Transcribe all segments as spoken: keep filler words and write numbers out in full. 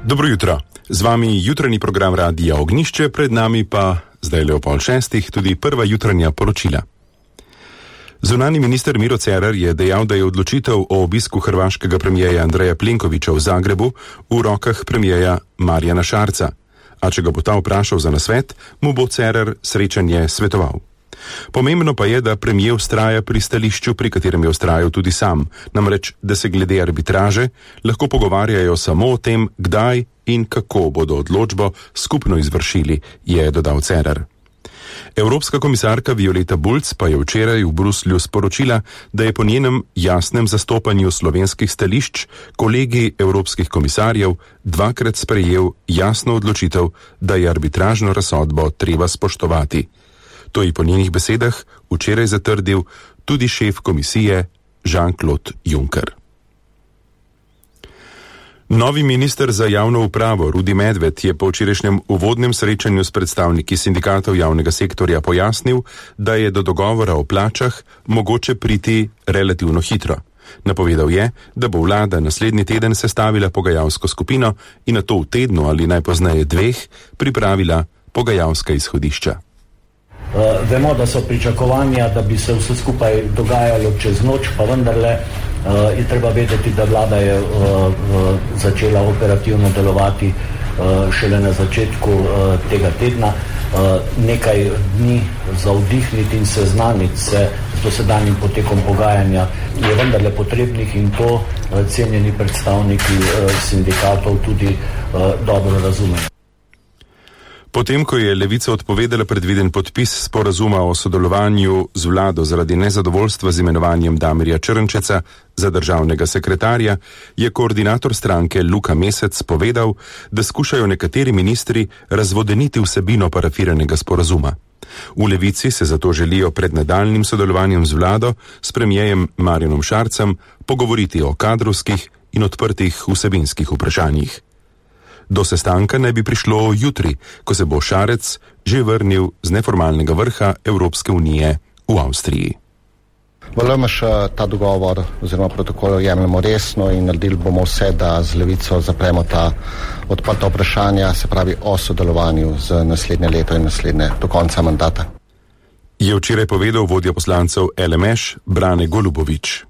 Dobro jutro. Z vami jutranji program Radia Ognjišče, pred nami pa zdaj le o pol šestih tudi prva jutranja poročila. Zunanji minister Miro Cerar je dejal, da je odločitev o obisku hrvaškega premijeja Andreja Plenkovića v Zagrebu v rokah premijeja Marjana Šarca. A če ga bo ta vprašal za nasvet, mu bo Cerar srečanje svetoval. Pomembno pa je, da premijer vztraja pri stališču, pri katerem je vztrajal tudi sam, namreč, da se glede arbitraže lahko pogovarjajo samo o tem, kdaj in kako bodo odločbo skupno izvršili, je dodal Cerar. Evropska komisarka Violeta Bulc pa je včeraj v Bruslju sporočila, da je po njenem jasnem zastopanju slovenskih stališč kolegi evropskih komisarjev dvakrat sprejel jasno odločitev, da je arbitražno razsodbo treba spoštovati. To je po njenih besedah včeraj zatrdil tudi šef komisije Jean-Claude Juncker. Novi minister za javno upravo Rudi Medved je po včerajšnjem uvodnem srečanju s predstavniki sindikatov javnega sektorja pojasnil, da je do dogovora o plačah mogoče priti relativno hitro. Napovedal je, da bo vlada naslednji teden sestavila pogajalsko skupino in nato v tednu ali najpozneje dveh pripravila pogajalska izhodišča. Uh, vemo, da so pričakovanja, da bi se vse skupaj dogajalo čez noč, pa vendarle uh, je treba vedeti, da vlada je uh, uh, začela operativno delovati uh, šele na začetku uh, tega tedna. Uh, nekaj dni za vdihniti in seznaniti se z dosedanjim potekom pogajanja je vendarle potrebnih in to uh, cenjeni predstavniki uh, sindikatov tudi uh, dobro razumejo. Potem, ko je Levica odpovedala predviden podpis sporazuma o sodelovanju z vlado zaradi nezadovoljstva z imenovanjem Damirja Črnčeca za državnega sekretarja, je koordinator stranke Luka Mesec povedal, da skušajo nekateri ministri razvodeniti vsebino parafiranega sporazuma. V Levici se zato želijo pred nadaljnim sodelovanjem z vlado s premijejem Marjanom Šarcem pogovoriti o kadrovskih in odprtih vsebinskih vprašanjih. Do sestanka naj bi prišlo jutri, ko se bo Šarec že vrnil z neformalnega vrha Evropske unije v Avstriji. V L M Š ta dogovor oziroma protokol jemljemo resno in naredili bomo vse, da z Levico zapremo ta odprta vprašanja, se pravi o sodelovanju z naslednje leto in naslednje do konca mandata. Je včeraj povedal vodja poslancev L M Š Brane Golubović.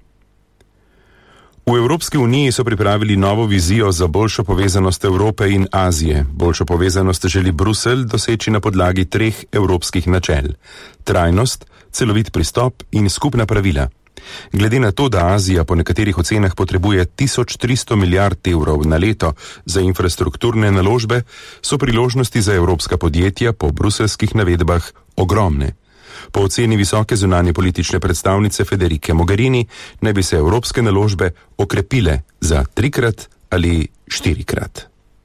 V Evropski uniji so pripravili novo vizijo za boljšo povezanost Evrope in Azije. Boljšo povezanost želi Bruselj doseči na podlagi treh evropskih načel: trajnost, celovit pristop in skupna pravila. Glede na to, da Azija po nekaterih ocenah potrebuje tisoč tristo milijard evrov na leto za infrastrukturne naložbe, so priložnosti za evropska podjetja po bruseljskih navedbah ogromne. Po oceni visoke zunanje politične predstavnice Federike Mogherini naj bi se evropske naložbe okrepile za trikrat ali štirikrat.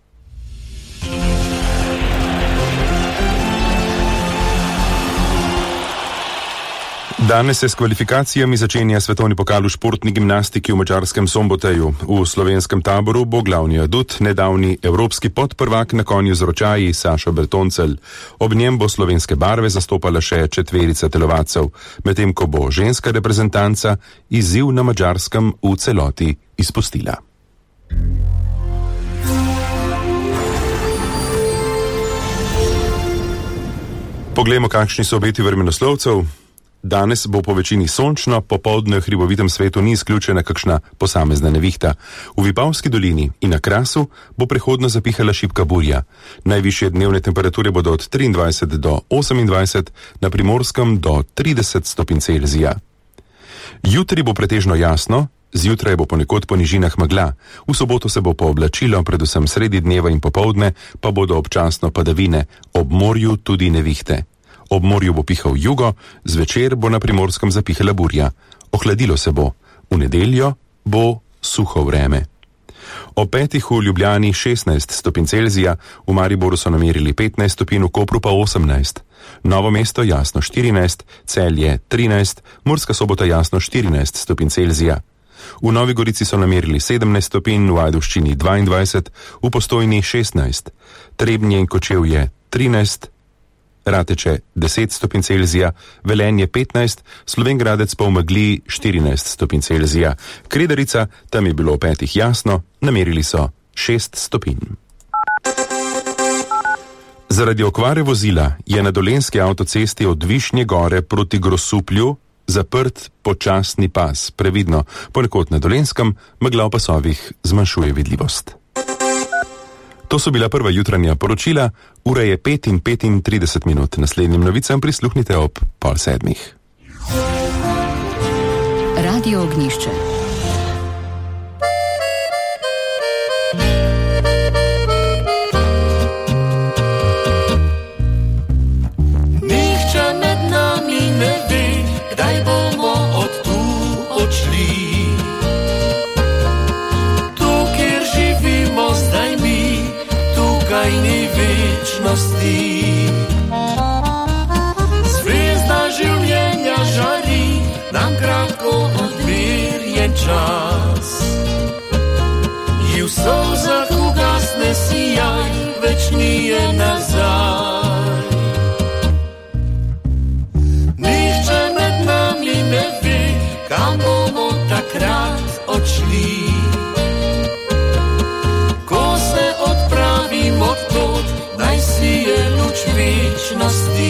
Danes se s kvalifikacijami začenja svetovni pokal v športni gimnastiki v madžarskem Somboteju. V slovenskem taboru bo glavni adut nedavni evropski podprvak na konju z ročaji Sašo Bertoncelj. Ob njem bo slovenske barve zastopala še četverica telovadcev, medtem ko bo ženska reprezentanca izziv na Madžarskem v celoti izpustila. Poglejmo, kakšni so obeti vremenoslovcev. Danes bo po večini sončno, popoldne v hribovitem svetu ni izključena kakšna posamezna nevihta. V Vipavski dolini in na Krasu bo prehodno zapihala šibka burja. Najvišje dnevne temperature bodo od triindvajset do osemindvajset, na Primorskem do trideset stopinj Celzija. Jutri bo pretežno jasno, zjutraj bo ponekod po nižinah megla. V soboto se bo pooblačilo, predvsem sredi dneva in popoldne pa bodo občasno padavine, ob morju tudi nevihte. Ob morju bo pihal jugo, zvečer bo na Primorskem zapihala burja. Ohladilo se bo. V nedeljo bo suho vreme. Ob petih v Ljubljani šestnajst stopinj Celzija, v Mariboru so namerili petnajst stopinj, v Kopru pa osemnajst. Novo mesto jasno štirinajst, Celje trinajst, Murska Sobota jasno štirinajst stopinj Celzija. V Novi Gorici so namerili sedemnajst stopinj, v Ajdovščini dvaindvajset, v Postojni šestnajst, Trebnje in Kočevje trinajst, Rateče deset stopinj Celzija, Velenje petnajst, Slovenj Gradec pa v megli štirinajst stopinj Celzija. Kredarica, tam je bilo petih jasno, namerili so šest stopinj. Zaradi okvare vozila je na dolenjski avtocesti od Višnje gore proti Grosuplju zaprt počasni pas, previdno, ponekod na Dolenskem, megla v pasovih zmanjšuje vidljivost. To so bila prva jutranja poročila, ura je pet in petintrideset minut. Naslednjim novicam prisluhnite ob pol sedmih. Radio Ognjišče. Nihče med nami ne ve, kdaj bomo od tu odšli. Tu, kjer živimo zdaj mi, tukaj ni večnosti. Zvezda življenja žari, nam kratko odmerjen čas. I v solzah ugasne sijaj, več nije nazaj. Nihče med nami ne ve, kam bomo takrat odšli. Ko se odpravim od tod, naj sije luč večnosti.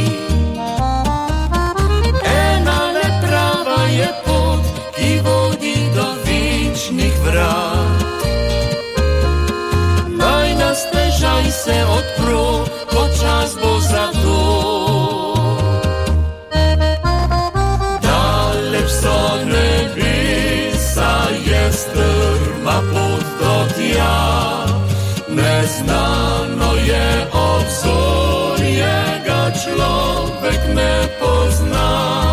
Je pot, ki vodi do večnih vrat. Naj nas težaj se odpro, ko čas bo za to. Daleč so nebesa, je strma pot do tja. Neznano je obzorje, ga človek ne pozna.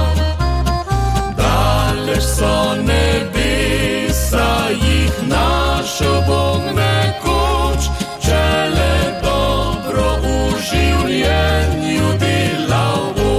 So nebesa, jih našel Bog nekoč, če le dobro v življenju delal bo.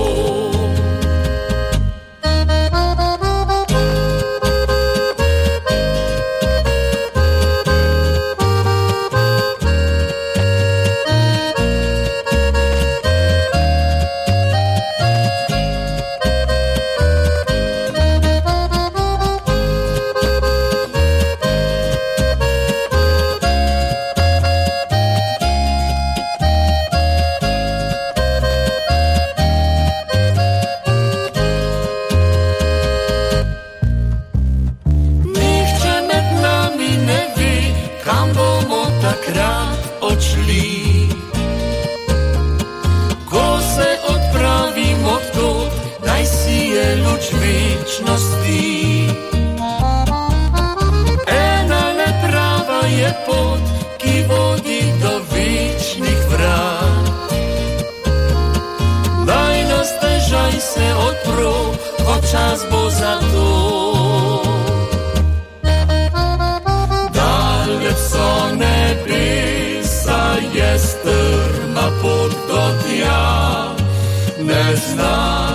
Čas bo za to. Daleč so nebesa, je strma pot do tja. Ne znam